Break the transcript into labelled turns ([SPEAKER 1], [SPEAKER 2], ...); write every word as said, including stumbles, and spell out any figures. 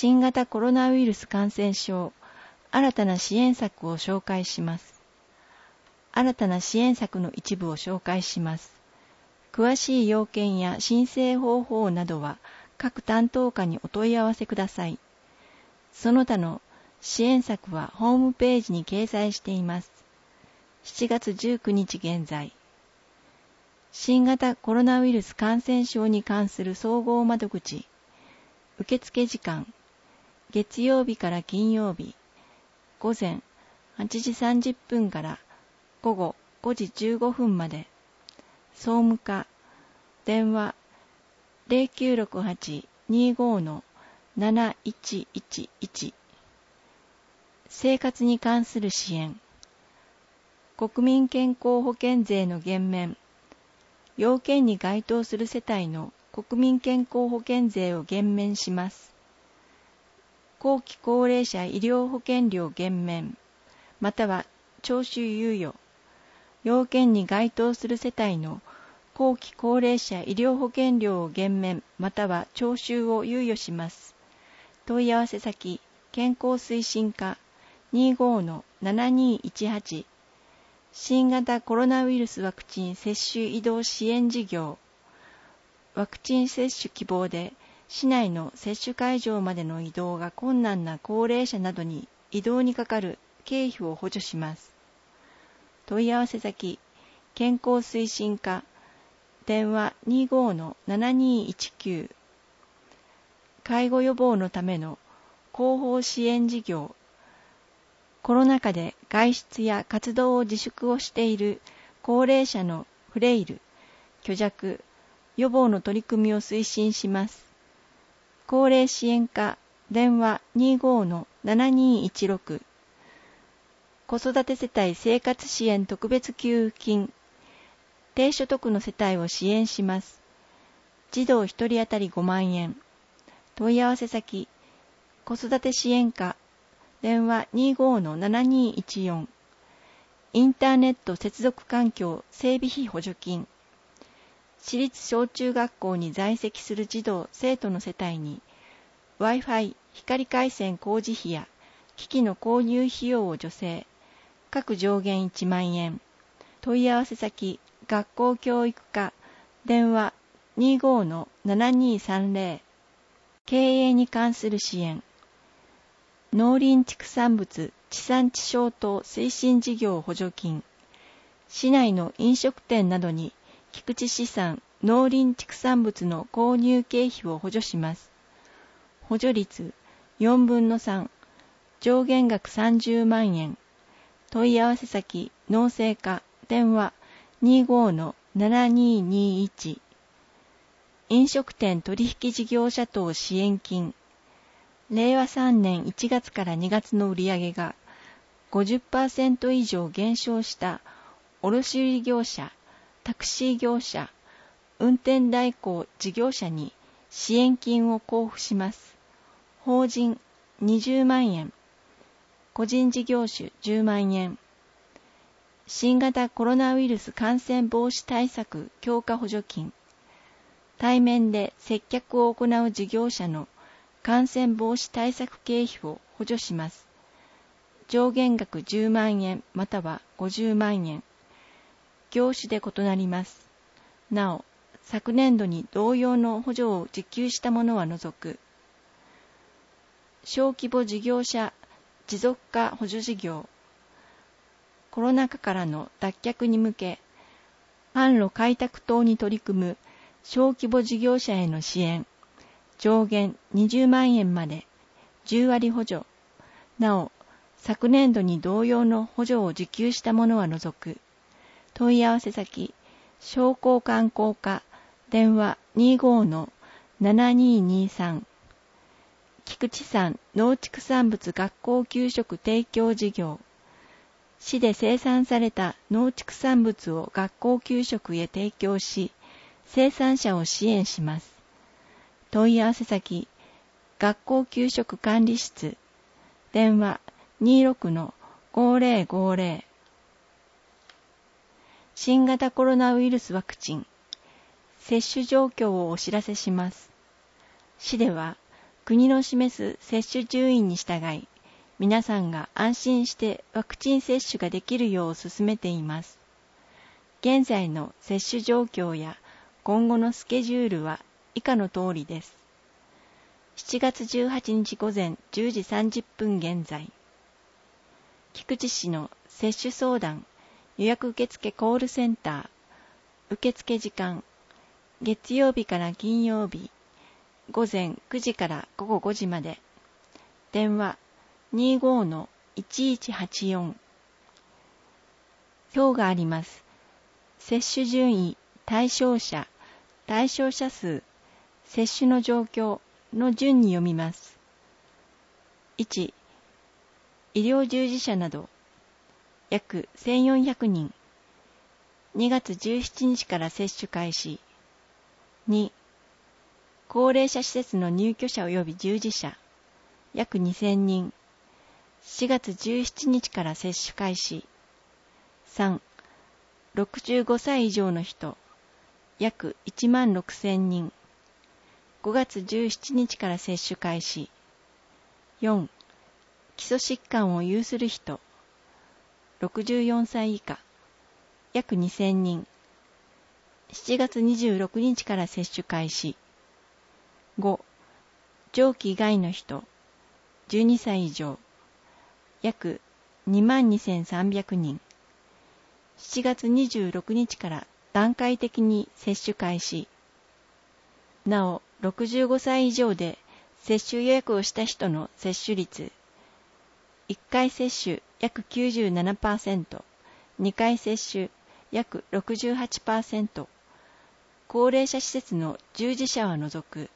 [SPEAKER 1] 新型コロナウイルス感染症、新たな支援策を紹介します。新たな支援策の一部を紹介します。詳しい要件や申請方法などは各担当課にお問い合わせください。その他の支援策はホームページに掲載しています。しちがつじゅうくにち現在。新型コロナウイルス感染症に関する総合窓口、受付時間、月曜日から金曜日、午前はちじさんじゅっぷんから午後ごじじゅうごふんまで、総務課、電話 ゼロきゅうろくはち にーごー のなないちいちいち、生活に関する支援、国民健康保険税の減免、要件に該当する世帯の国民健康保険税を減免します。後期高齢者医療保険料減免、または徴収猶予、要件に該当する世帯の後期高齢者医療保険料を減免、または徴収を猶予します。問い合わせ先、健康推進課 にーごー のななにいちはち、新型コロナウイルスワクチン接種移動支援事業、ワクチン接種希望で市内の接種会場までの移動が困難な高齢者などに移動にかかる経費を補助します。問い合わせ先、健康推進課、電話 にーごー のななにいちきゅう、介護予防のための広報支援事業、コロナ禍で外出や活動を自粛をしている高齢者のフレイル、虚弱、予防の取り組みを推進します。高齢支援課、電話 にーごー のななにいちろく、子育て世帯生活支援特別給付金、低所得の世帯を支援します。児童ひとり当たりごまんえん。問い合わせ先、子育て支援課、電話 にーごー のななにいちよん、インターネット接続環境整備費補助金、私立小中学校に在籍する児童生徒の世帯に Wi-Fi 光回線工事費や機器の購入費用を助成、各上限いちまんえん。問い合わせ先、学校教育課、電話 にーごー のななにさんぜろ、経営に関する支援、農林畜産物地産地消等推進事業補助金、市内の飲食店などに菊池資産農林畜産物の購入経費を補助します。補助率よんぶんのさん、上限額さんじゅうまんえん。問い合わせ先、農政課、電話 にーごー のななににいち、飲食店取引事業者等支援金、れいわさんねんいちがつからにがつの売上が ごじゅっパーセント 以上減少した卸売業者、タクシー業者、運転代行事業者に支援金を交付します。法人にじゅうまんえん、個人事業主じゅうまんえん。新型コロナウイルス感染防止対策強化補助金、対面で接客を行う事業者の感染防止対策経費を補助します。上限額じゅうまんえんまたはごじゅうまんえん。業種で異なります。なお、昨年度に同様の補助を受給したものは除く。小規模事業者持続化補助事業、コロナ禍からの脱却に向け、販路開拓等に取り組む小規模事業者への支援、上限にじゅうまんえんまでじゅうわり補助。なお、昨年度に同様の補助を受給したものは除く。問い合わせ先、商工観光課、電話 にーごー のななににさん、菊池産農畜産物学校給食提供事業、市で生産された農畜産物を学校給食へ提供し、生産者を支援します。問い合わせ先、学校給食管理室、電話 にーろくのごぜろごぜろ。新型コロナウイルスワクチン、接種状況をお知らせします。市では、 国の示す接種順位に従い、皆さんが安心してワクチン接種ができるよう進めています。現在の接種状況や今後のスケジュールは以下の通りです。しちがつじゅうはちにち午前じゅうじさんじゅっぷん現在、菊池市の接種相談予約受付コールセンター、受付時間、月曜日から金曜日、午前くじから午後ごじまで、電話 にじゅうごのいちいちはちよん。表があります。接種順位、対象者、対象者数、接種の状況の順に読みます。いち、医療従事者など、約せんよんひゃくにん、にがつじゅうしちにちから接種開始。に、高齢者施設の入居者及び従事者、約にせんにん、しがつじゅうしちにちから接種開始。さん、ろくじゅうごさい以上の人、約いちまんろくせんにん、ごがつじゅうしちにちから接種開始。よん、基礎疾患を有する人、ろくじゅうよんさい以下、約にせんにん、しちがつにじゅうろくにちから接種開始。ご、上記以外の人、じゅうにさい以上、約にまんにせんさんびゃくにん、しちがつにじゅうろくにちから段階的に接種開始。なお、ろくじゅうごさい以上で接種予約をした人の接種率、いっかい接種約 きゅうじゅうななパーセント、にかい接種約 ろくじゅうはちパーセント、高齢者施設の従事者は除く